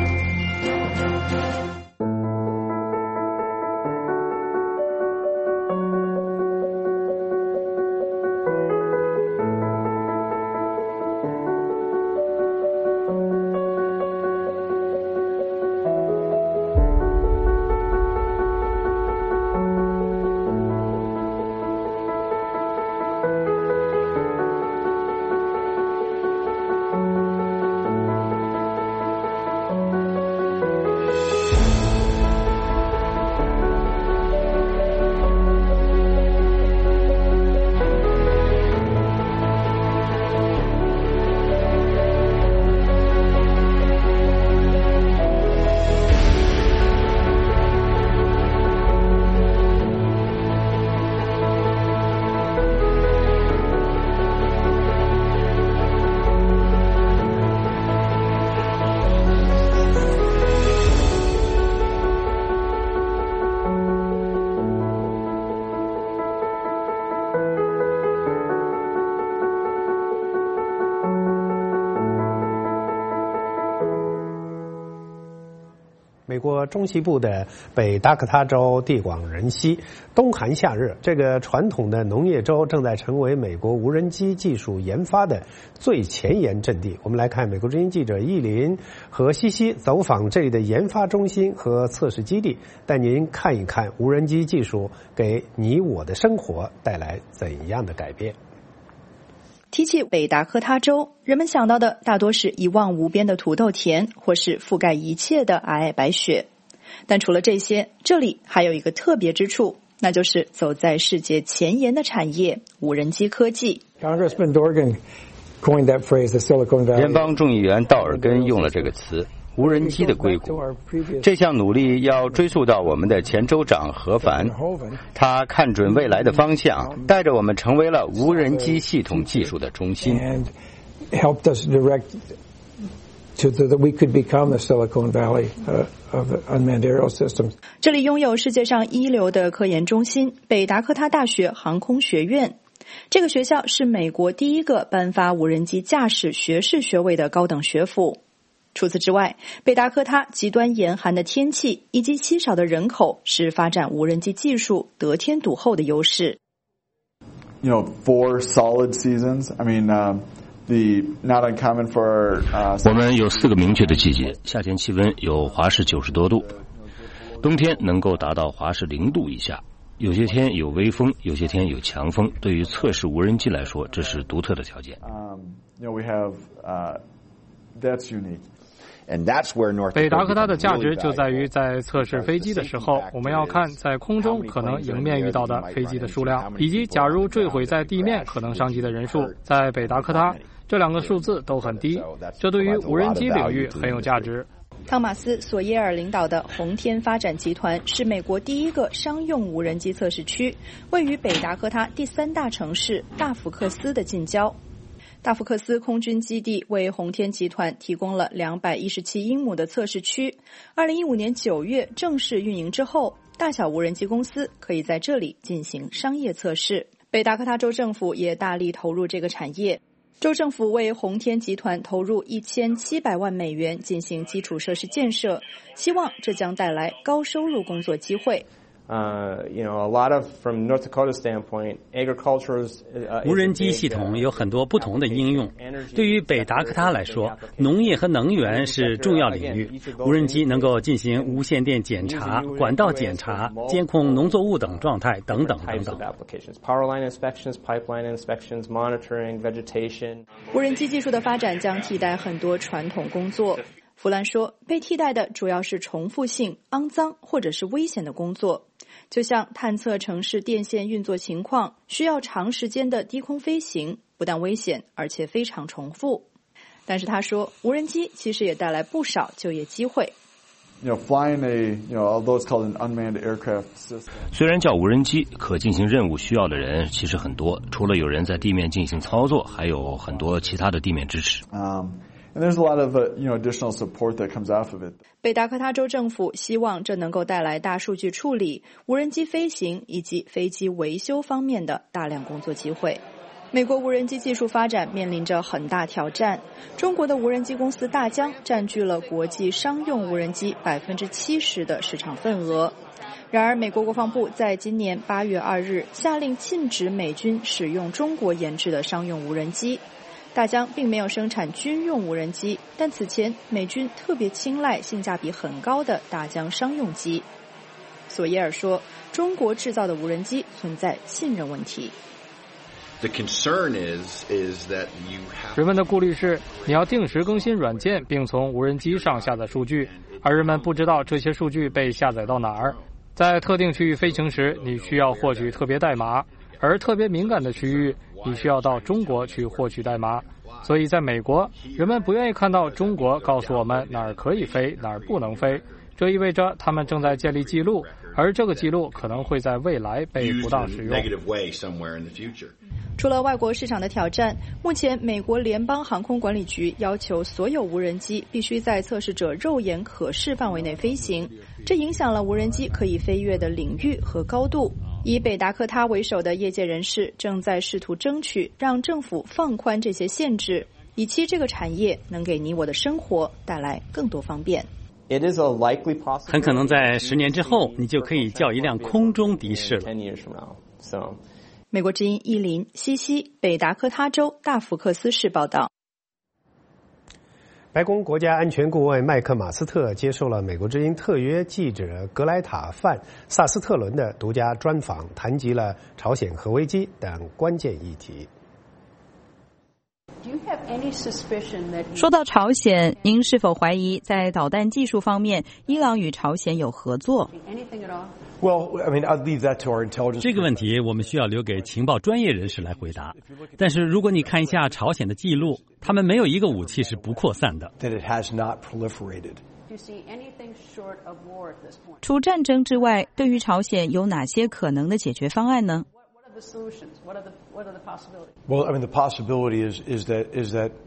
美国中西部的北达科他州地广人稀，冬寒夏热，这个传统的农业州正在成为美国无人机技术研发的最前沿阵地。我们来看美国之音记者易林和西西走访这里的研发中心和测试基地，带您看一看无人机技术给你我的生活带来怎样的改变。 提起北达科他州，人们想到的大多是一望无边的土豆田，或是覆盖一切的皑皑白雪。但除了这些，这里还有一个特别之处，那就是走在世界前沿的产业——无人机科技。 联邦众议员道尔根用了这个词。无人机的硅谷，这项努力要追溯到我们的前州长何凡，他看准未来的方向，带着我们成为了无人机系统技术的中心。 to the, that we could become the Silicon Valley uh, of unmanned aerial systems. 这里拥有世界上一流的科研中心——北达科他大学航空学院。这个学校是美国第一个颁发无人机驾驶学士学位的高等学府。除此之外，北达科他极端严寒的天气以及稀少的人口是发展无人机技术得天独厚的优势。 You know, four solid seasons. I mean, uh, the not uncommon for. Uh, 我们有四个明确的季节，夏天气温有华氏九十多度，冬天能够达到华氏零度以下。有些天有微风，有些天有强风。对于测试无人机来说，这是独特的条件。 Um, you know, we have, uh, that's unique. 北达科他的价值就在于在测试飞机的时候，我们要看在空中可能迎面遇到的飞机的数量，以及假如坠毁在地面可能伤及的人数。在北达科他，这两个数字都很低，这对于无人机领域很有价值。 汤马斯·索耶尔领导的宏天发展集团是美国第一个商用无人机测试区，位于北达科他第三大城市大福克斯的近郊。大福克斯空军基地为宏天集团提供了两百一十七英亩的测试区。二零一五年九月正式运营之后，大小无人机公司可以在这里进行商业测试。北达科他州政府也大力投入这个产业。州政府为宏天集团投入一千七百万美元进行基础设施建设，希望这将带来高收入工作机会。 Uh, you know, a lot of from North Dakota standpoint, agriculture is. Uh, 无人机系统有很多不同的应用。对于北达科他来说，农业和能源是重要领域。无人机能够进行无线电检查、管道检查、监控农作物等状态等等等等。 Power line inspections, pipeline inspections, monitoring vegetation. 无人机技术的发展将替代很多传统工作。弗兰说，被替代的主要是重复性、肮脏或者是危险的工作，就像探测城市电线运作情况，需要长时间的低空飞行，不但危险，而且非常重复。但是他说，无人机其实也带来不少就业机会。 You know, flying a, you know, although it's called an unmanned aircraft system. 虽然叫无人机，可进行任务需要的人其实很多，除了有人在地面进行操作，还有很多其他的地面支持。 Um, And there's a lot of, uh, you know, additional support that comes off of it. 北达科他州政府希望这能够带来大数据处理、无人机飞行以及飞机维修方面的大量工作机会。美国无人机技术发展面临着很大挑战。中国的无人机公司大疆占据了国际商用无人机百分之七十的市场份额。然而，美国国防部在今年八月二日下令禁止美军使用中国研制的商用无人机。大疆并没有生产军用无人机，但此前美军特别青睐性价比很高的大疆商用机。索耶尔说，中国制造的无人机存在信任问题。 人们的顾虑是，你要定时更新软件，并从无人机上下载数据，而人们不知道这些数据被下载到哪儿。在特定区域飞行时，你需要获取特别代码，而特别敏感的区域你需要到中国去获取代码。所以在美国，人们不愿意看到中国告诉我们哪儿可以飞，哪儿不能飞。这意味着他们正在建立记录，而这个记录可能会在未来被不当使用。 除了外国市场的挑战，目前美国联邦航空管理局要求所有无人机必须在测试者肉眼可视范围内飞行，这影响了无人机可以飞越的领域和高度。以北达科他为首的业界人士正在试图争取让政府放宽这些限制，以期这个产业能给你我的生活带来更多方便。 很可能在十年之后，你就可以叫一辆空中的士了。 美国之音伊林西西北达科他州大福克斯市报道。 白宫国家安全顾问麦克马斯特接受了美国之音特约记者格莱塔范萨斯特伦的独家专访，谈及了朝鲜核危机等关键议题。 说到朝鲜，您是否怀疑在导弹技术方面，伊朗与朝鲜有合作？ 这个问题我们需要留给情报专业人士来回答。但是如果你看一下朝鲜的记录，他们没有一个武器是不扩散的。 除战争之外，对于朝鲜有哪些可能的解决方案呢 ？Well, I mean, the possibility is is that is that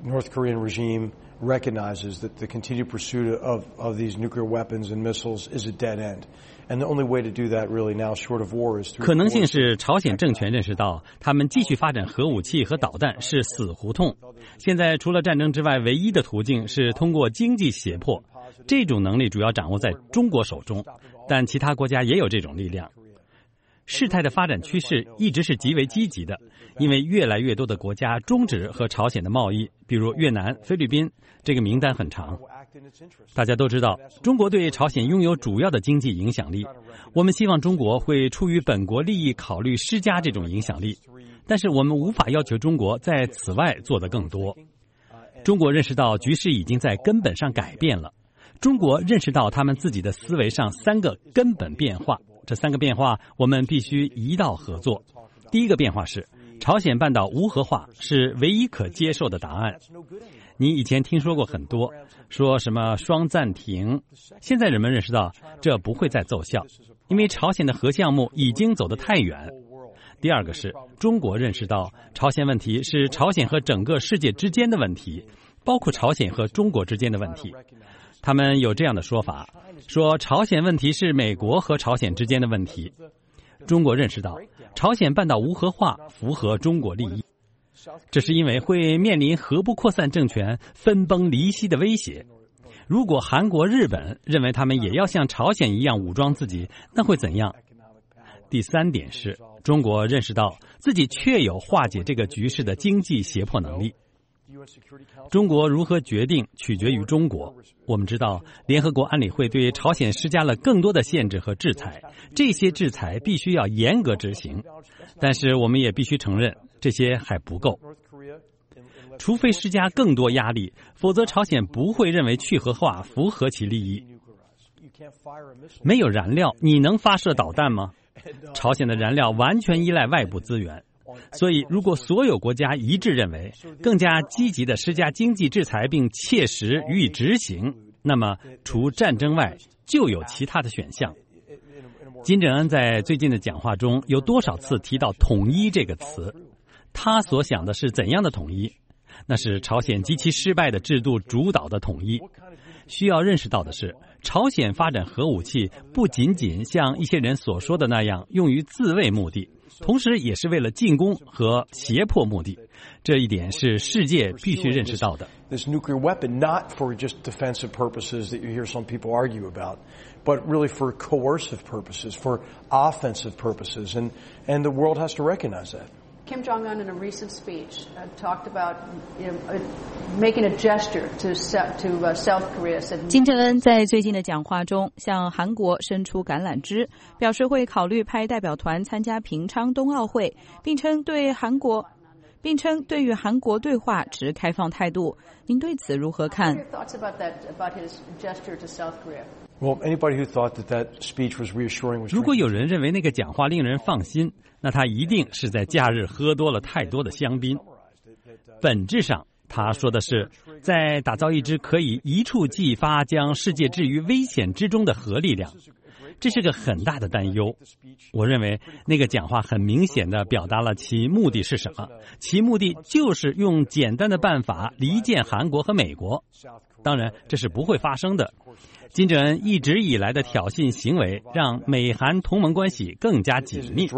North Korean regime recognizes that the continued pursuit of, of these nuclear weapons and missiles is a dead end. And the only way to do that really now short of war is through 可能性是朝鲜政权认识到他们继续发展核武器和导弹是死胡同，现在除了战争之外唯一的途径是通过经济胁迫，这种能力主要掌握在中国手中，但其他国家也有这种力量。事态的发展趋势一直是极为积极的，因为越来越多的国家终止和朝鲜的贸易，比如越南、菲律宾，这个名单很长。大家都知道，中国对朝鲜拥有主要的经济影响力，我们希望中国会出于本国利益考虑施加这种影响力，但是我们无法要求中国在此外做得更多。中国认识到局势已经在根本上改变了，中国认识到他们自己的思维上三个根本变化，这三个变化我们必须一道合作。第一个变化是朝鲜半岛无核化是唯一可接受的答案。你以前听说过很多，说什么双暂停，现在人们认识到这不会再奏效，因为朝鲜的核项目已经走得太远。第二个是中国认识到朝鲜问题是朝鲜和整个世界之间的问题，包括朝鲜和中国之间的问题。他们有这样的说法，说朝鲜问题是美国和朝鲜之间的问题。中国认识到朝鲜半岛无核化符合中国利益，这是因为会面临核不扩散政权分崩离析的威胁。如果韩国、日本认为他们也要像朝鲜一样武装自己，那会怎样？第三点是中国认识到自己确有化解这个局势的经济胁迫能力。中国如何决定取决于中国。我们知道联合国安理会对朝鲜施加了更多的限制和制裁，这些制裁必须要严格执行，但是我们也必须承认这些还不够。除非施加更多压力，否则朝鲜不会认为去核化符合其利益。没有燃料，你能发射导弹吗？朝鲜的燃料完全依赖外部资源，所以如果所有国家一致认为更加积极地施加经济制裁并切实予以执行，那么除战争外就有其他的选项。金正恩在最近的讲话中有多少次提到统一这个词？他所想的是怎样的统一？那是朝鲜极其失败的制度主导的统一。需要认识到的是，朝鲜发展核武器不仅仅像一些人所说的那样用于自卫目的，同时也是为了进攻和胁迫目的，这一点是世界必须认识到的。 This nuclear weapon not for just defensive purposes that you hear some people argue about, but really for coercive purposes, for offensive purposes, and and the world has to recognize that. Kim Jong-un in a recent speech uh, talked about you know, uh, making a gesture to, to uh, South Korea. 金正恩在最近的讲话中向韩国伸出橄榄枝，表示会考虑派代表团参加平昌冬奥会，并称对韩国，并称对于韩国对话持开放态度。您对此如何看？ Well, anybody who thought that that speech was reassuring was 如果有人认为那个讲话令人放心，那他一定是在假日喝多了太多的香槟。本质上，他说的是在打造一支可以一触即发将世界置于危险之中的核力量。这是个很大的担忧。我认为那个讲话很明显地表达了其目的是什么，其目的就是用简单的办法离间韩国和美国。当然，这是不会发生的。金正恩一直以来的挑衅行为让美韩同盟关系更加紧密。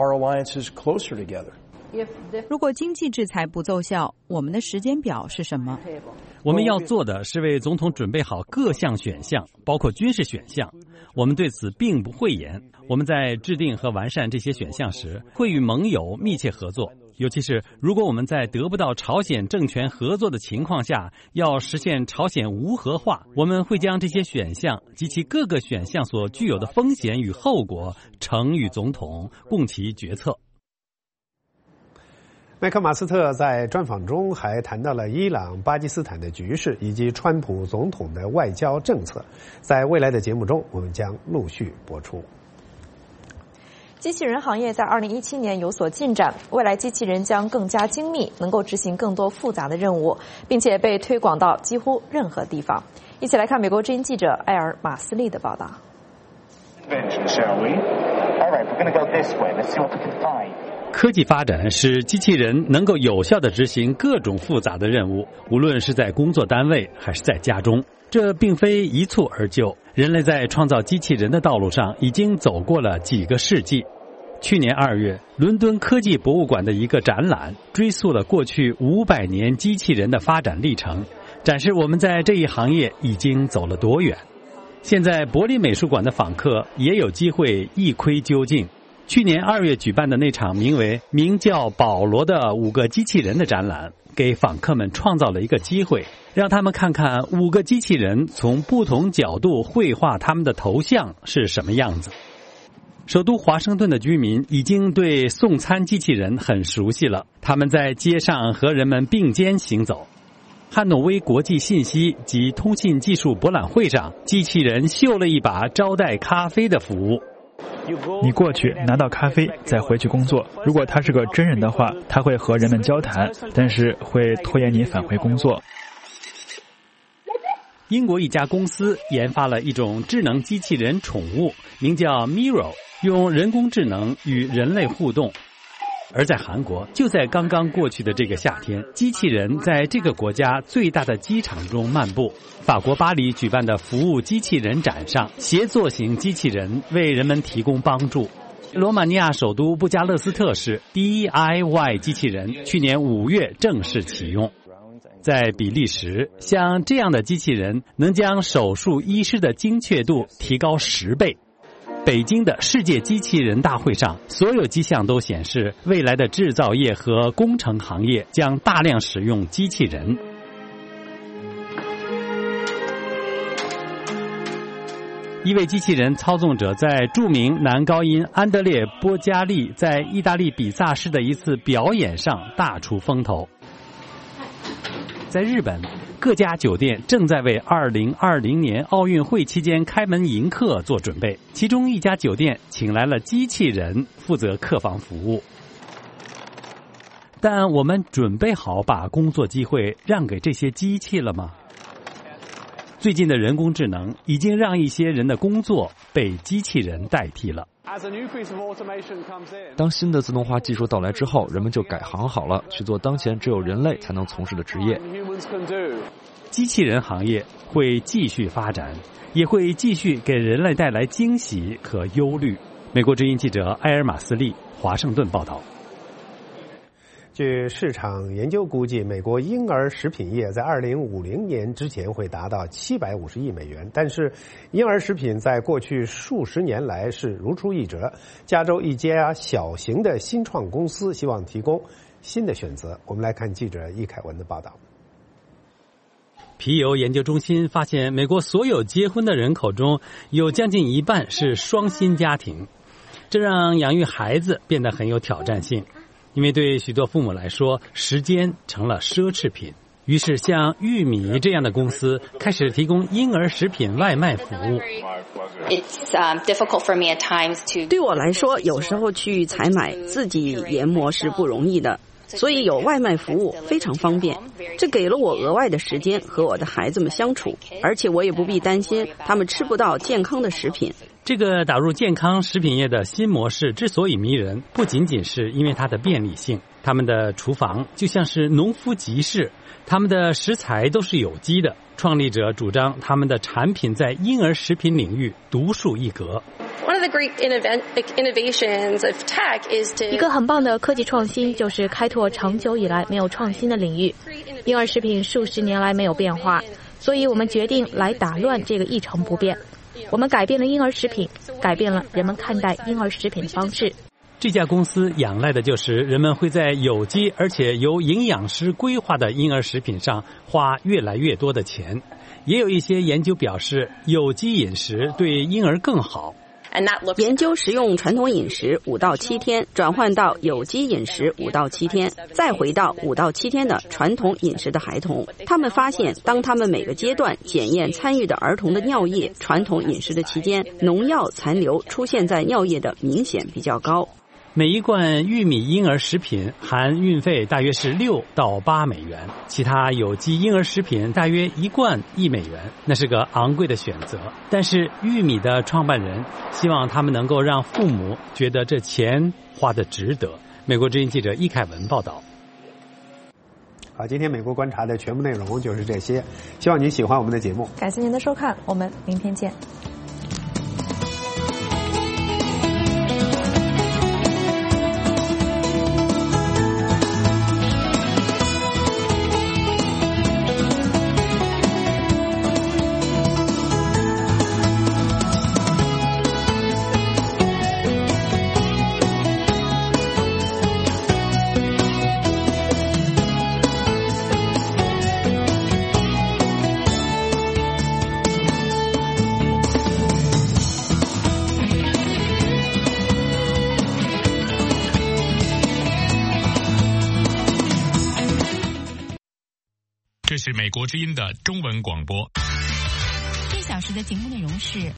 如果经济制裁不奏效，我们的时间表是什么？ 我们要做的是为总统准备好各项选项，包括军事选项。我们对此并不讳言。我们在制定和完善这些选项时，会与盟友密切合作。尤其是如果我们在得不到朝鲜政权合作的情况下，要实现朝鲜无核化，我们会将这些选项及其各个选项所具有的风险与后果呈与总统，供其决策。 麦克马斯特在专访中还谈到了伊朗、巴基斯坦的局势以及川普总统的外交政策。在未来的节目中，我们将陆续播出。 机器人行业在二零一七年有所进展，未来机器人将更加精密，能够执行更多复杂的任务，并且被推广到几乎任何地方。一起来看美国之音记者埃尔·马斯利的报道。 科技发展使机器人能够有效地执行各种复杂的任务，无论是在工作单位还是在家中。这并非一蹴而就，人类在创造机器人的道路上已经走过了几个世纪。去年二月，伦敦科技博物馆的一个展览追溯了过去五百年机器人的发展历程，展示我们在这一行业已经走了多远。现在柏林美术馆的访客也有机会一窥究竟。去年二月举办的那场名为“名叫保罗的五个机器人”的展览，给访客们创造了一个机会，让他们看看五个机器人从不同角度绘画他们的头像是什么样子。首都华盛顿的居民已经对送餐机器人很熟悉了，他们在街上和人们并肩行走。汉诺威国际信息及通信技术博览会上，机器人秀了一把招待咖啡的服务。 你过去拿到咖啡，再回去工作。如果他是个真人的话，他会和人们交谈，但是会拖延你返回工作。 英国一家公司研发了一种智能机器人宠物，名叫 Miro， 用人工智能与人类互动。而在韩国，就在刚刚过去的这个夏天，机器人在这个国家最大的机场中漫步。法国巴黎举办的服务机器人展上，协作型机器人为人们提供帮助。罗马尼亚首都布加勒斯特市 D I Y 机器人去年五月正式启用。在比利时，像这样的机器人能将手术医师的精确度提高十倍。北京的世界机器人大会上，所有迹象都显示，未来的制造业和工程行业将大量使用机器人。一位机器人操纵者在著名男高音安德烈·波加利在意大利比萨市的一次表演上大出风头。在日本，各家酒店正在为二零二零年奥运会期间开门迎客做准备，其中一家酒店请来了机器人负责客房服务。但我们准备好把工作机会让给这些机器了吗？最近的人工智能已经让一些人的工作被机器人代替了。 当新的自动化技术到来之后，人们就改行好了，去做当前只有人类才能从事的职业。 机器人行业会继续发展，也会继续给人类带来惊喜和忧虑。美国之音记者埃尔马斯利华盛顿报道。 据市场研究估计，美国婴儿食品业在二零五零年之前会达到七百五十亿美元，但是婴儿食品在过去数十年来是如出一辙。加州一家小型的新创公司希望提供新的选择。我们来看记者易凯文的报道。 皮尤研究中心发现，美国所有结婚的人口中有将近一半是双薪家庭，这让养育孩子变得很有挑战性。因为对许多父母来说，时间成了奢侈品。于是像玉米这样的公司开始提供婴儿食品外卖服务。 对我来说，有时候去采买自己研磨是不容易的，所以有外卖服务非常方便。这给了我额外的时间和我的孩子们相处，而且我也不必担心他们吃不到健康的食品。 这个打入健康食品业的新模式之所以迷人，不仅仅是因为它的便利性。他们的厨房就像是农夫集市，他们的食材都是有机的。创立者主张他们的产品在婴儿食品领域独树一格。 一个很棒的科技创新就是开拓长久以来没有创新的领域。婴儿食品数十年来没有变化，所以我们决定来打乱这个一成不变。我们改变了婴儿食品，改变了人们看待婴儿食品的方式。 这家公司仰赖的就是人们会在有机而且由营养师规划的婴儿食品上花越来越多的钱。也有一些研究表示，有机饮食对婴儿更好。 研究食用传统饮食五到七天，转换到有机饮食五到七天，再回到五到七天的传统饮食的孩童。他们发现，当他们每个阶段检验参与的儿童的尿液传统饮食的期间，农药残留出现在尿液的明显比较高。 每一罐玉米婴儿食品含运费大约是六到八美元，其他有机婴儿食品大约一罐一美元，那是个昂贵的选择。但是玉米的创办人希望他们能够让父母觉得这钱花得值得。 美国之音记者易凯文报道。 好，今天美国观察的全部内容就是这些，希望您喜欢我们的节目。 感谢您的收看，我们明天见。 这是美国之音的中文广播。 这小时的节目内容是。